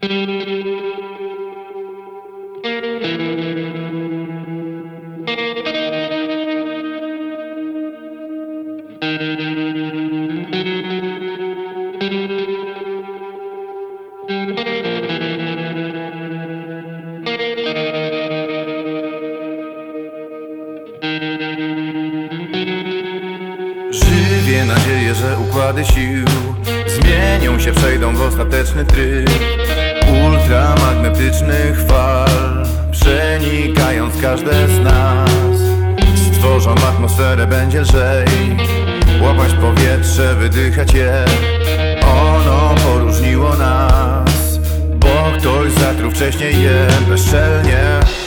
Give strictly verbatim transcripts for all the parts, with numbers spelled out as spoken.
Żywię nadzieję, że układy sił zmienią się, przejdą w ostateczny tryb ultramagnetycznych fal, przenikając każde z nas. Stworzą atmosferę, będzie lżej łapać powietrze, wydychać je. Ono poróżniło nas, bo ktoś zatruł wcześniej je bezczelnie.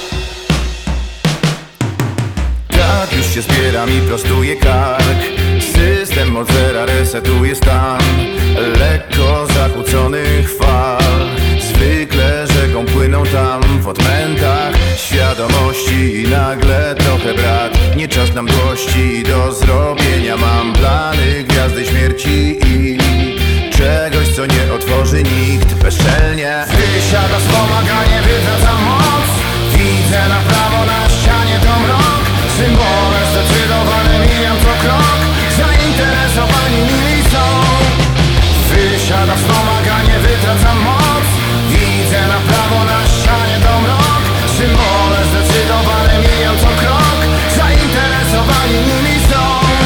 Tak już się zbieram i prostuję kark. System od zera resetuje stan lekko zakłóconych fal. Zwykle rzeką płyną tam w odmętach świadomości i nagle trochę brak. Nie czas na mdłości do zrobienia. Mam plany gwiazdy śmierci i czegoś, co nie otworzy nikt bezczelnie. Wysiada wspomaganie, wytraca moc. Widzę na prawo, na ścianie to mrok. Symbole zdecydowane, mijam co krok. Zainteresowani nimi są. Wysiada wspomaganie, wytraca moc. Widzę na prawo, na ścianie to mrok. Symbole zdecydowane, mijam co krok. Zainteresowani nimi są.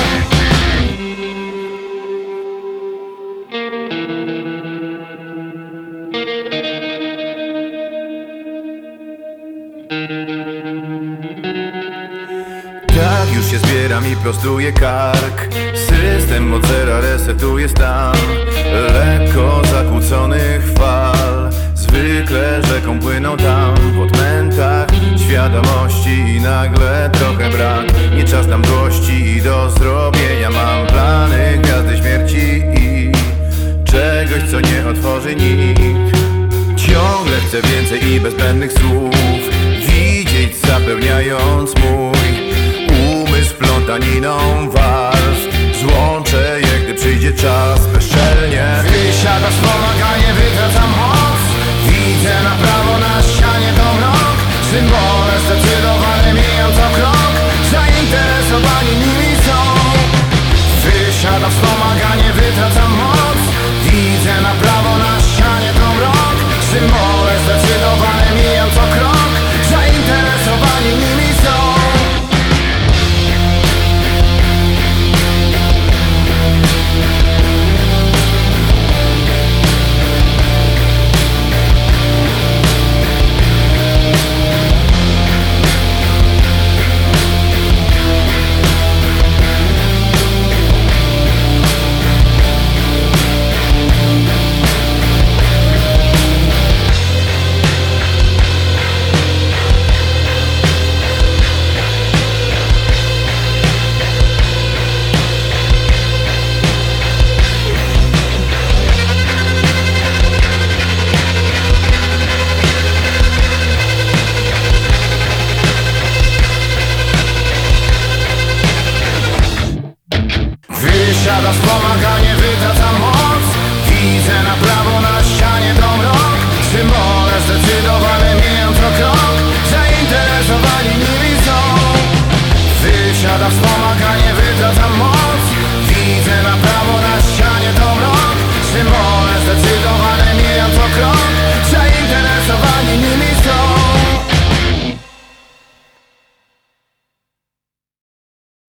Tak już się zbieram i prostuję kark. System od zera resetuje stan lekko zakłóconych fal. Zwykle rzeką płyną tam w odmętach świadomości i nagle trochę brak. Nie czas na mdłości i do zrobienia. Mam plany gwiazdy śmierci i czegoś, co nie otworzy nikt. Ciągle chcę więcej i bez zbędnych słów widzieć, zapełniając mój umysł plątaniną warstw. Złączę je, gdy przyjdzie czas bezczelnie. Wysiada wspomaganie, wytraca moc.